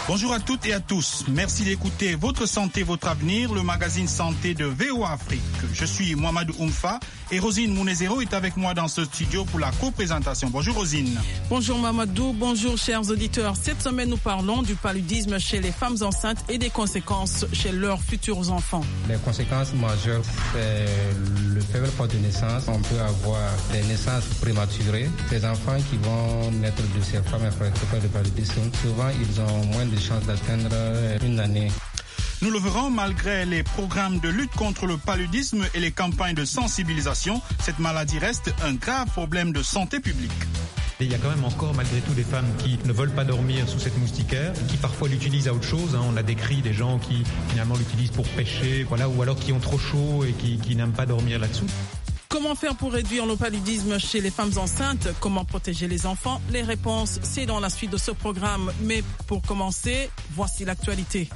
Bonjour à toutes et à tous. Merci d'écouter Votre Santé, Votre Avenir, le magazine santé de VOA Afrique. Je suis Mohamedou Oumfa et Rosine Mounezero est avec moi dans ce studio pour la co-présentation. Bonjour Rosine. Bonjour Mamadou, bonjour chers auditeurs. Cette semaine, nous parlons du paludisme chez les femmes enceintes et des conséquences chez leurs futurs enfants. Les conséquences majeures, c'est le faible taux de naissance. On peut avoir des naissances prématurées. Ces enfants qui vont naître de ces femmes affectées par le paludisme, souvent ils ont moins de chances d'atteindre une année. Nous le verrons, malgré les programmes de lutte contre le paludisme et les campagnes de sensibilisation, cette maladie reste un grave problème de santé publique. Et il y a quand même encore malgré tout des femmes qui ne veulent pas dormir sous cette moustiquaire, qui parfois l'utilisent à autre chose. On a décrit des gens qui finalement l'utilisent pour pêcher, ou alors qui ont trop chaud et qui n'aiment pas dormir là-dessous. Comment faire pour réduire le paludisme chez les femmes enceintes? Comment protéger les enfants? Les réponses, c'est dans la suite de ce programme. Mais pour commencer, voici l'actualité.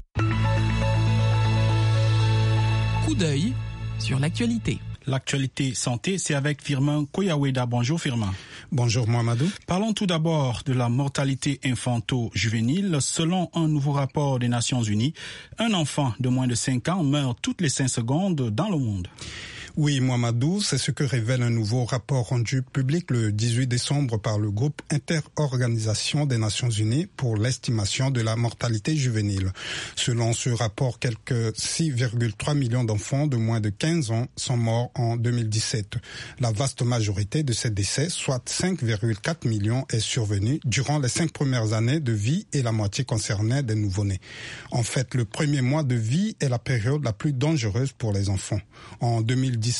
Coup d'œil sur l'actualité. L'actualité santé, c'est avec Firmin Koyaweda. Bonjour Firmin. Bonjour Mohamedou. Parlons tout d'abord de la mortalité infanto-juvénile. Selon un nouveau rapport des Nations Unies, un enfant de moins de 5 ans meurt toutes les 5 secondes dans le monde. Oui, Mohamedou, c'est ce que révèle un nouveau rapport rendu public le 18 décembre par le groupe Interorganisation des Nations Unies pour l'estimation de la mortalité juvénile. Selon ce rapport, quelques 6,3 millions d'enfants de moins de 15 ans sont morts en 2017. La vaste majorité de ces décès, soit 5,4 millions, est survenue durant les 5 premières années de vie et la moitié concernait des nouveau-nés. En fait, le premier mois de vie est la période la plus dangereuse pour les enfants. En 2017,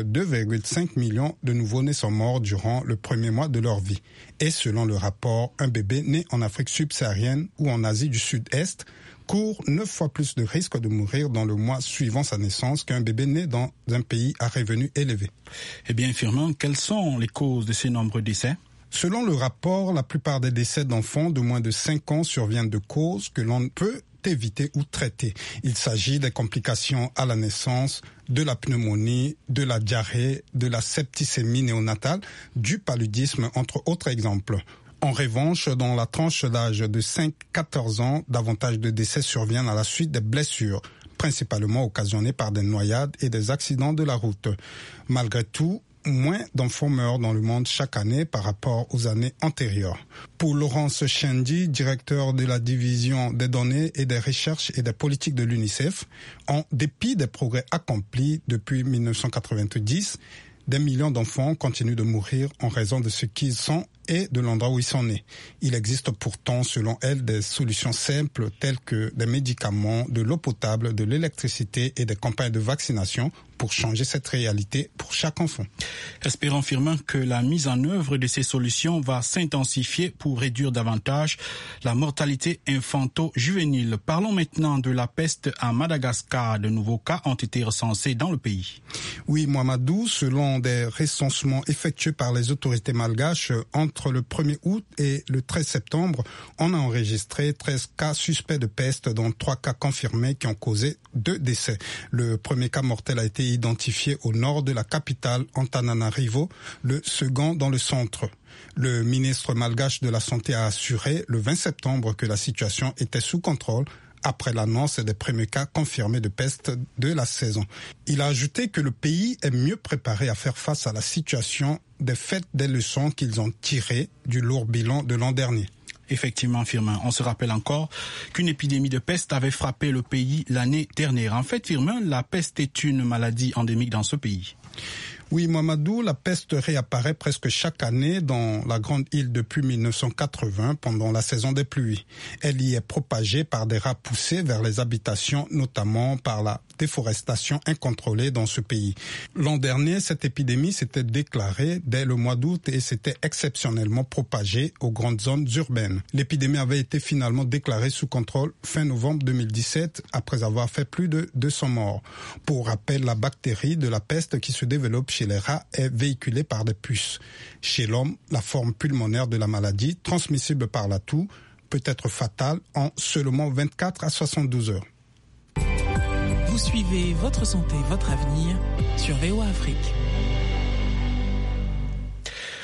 2,5 millions de nouveau-nés sont morts durant le premier mois de leur vie. Et selon le rapport, un bébé né en Afrique subsaharienne ou en Asie du Sud-Est court 9 fois plus de risques de mourir dans le mois suivant sa naissance qu'un bébé né dans un pays à revenus élevés. Eh bien, Firmin, quelles sont les causes de ces nombreux décès ? Selon le rapport, la plupart des décès d'enfants de moins de 5 ans surviennent de causes que l'on peut éviter ou traiter. Il s'agit des complications à la naissance, de la pneumonie, de la diarrhée, de la septicémie néonatale, du paludisme, entre autres exemples. En revanche, dans la tranche d'âge de 5-14 ans, davantage de décès surviennent à la suite des blessures, principalement occasionnées par des noyades et des accidents de la route. Malgré tout, moins d'enfants meurent dans le monde chaque année par rapport aux années antérieures. Pour Laurence Chendi, directeur de la division des données et des recherches et des politiques de l'UNICEF, en dépit des progrès accomplis depuis 1990, des millions d'enfants continuent de mourir en raison de ce qu'ils sont et de l'endroit où ils sont nés. Il existe pourtant, selon elle, des solutions simples telles que des médicaments, de l'eau potable, de l'électricité et des campagnes de vaccination pour changer cette réalité pour chaque enfant. Espérons, Firmin, que la mise en œuvre de ces solutions va s'intensifier pour réduire davantage la mortalité infanto-juvénile. Parlons maintenant de la peste à Madagascar. De nouveaux cas ont été recensés dans le pays. Oui, Mohamedou, selon des recensements effectués par les autorités malgaches, entre le 1er août et le 13 septembre, on a enregistré 13 cas suspects de peste, dont 3 cas confirmés qui ont causé 2 décès. Le premier cas mortel a été identifié au nord de la capitale, Antananarivo, le second dans le centre. Le ministre malgache de la Santé a assuré le 20 septembre que la situation était sous contrôle après l'annonce des premiers cas confirmés de peste de la saison. Il a ajouté que le pays est mieux préparé à faire face à la situation des faits des leçons qu'ils ont tirées du lourd bilan de l'an dernier. Effectivement, Firmin, on se rappelle encore qu'une épidémie de peste avait frappé le pays l'année dernière. En fait, Firmin, la peste est une maladie endémique dans ce pays. Oui, Mohamedou, la peste réapparaît presque chaque année dans la Grande Île depuis 1980 pendant la saison des pluies. Elle y est propagée par des rats poussés vers les habitations, notamment par la déforestation incontrôlée dans ce pays. L'an dernier, cette épidémie s'était déclarée dès le mois d'août et s'était exceptionnellement propagée aux grandes zones urbaines. L'épidémie avait été finalement déclarée sous contrôle fin novembre 2017 après avoir fait plus de 200 morts. Pour rappel, la bactérie de la peste qui se développe chez les rats est véhiculée par des puces. Chez l'homme, la forme pulmonaire de la maladie, transmissible par la toux, peut être fatale en seulement 24 à 72 heures. Vous suivez Votre Santé, Votre Avenir sur VOA Afrique.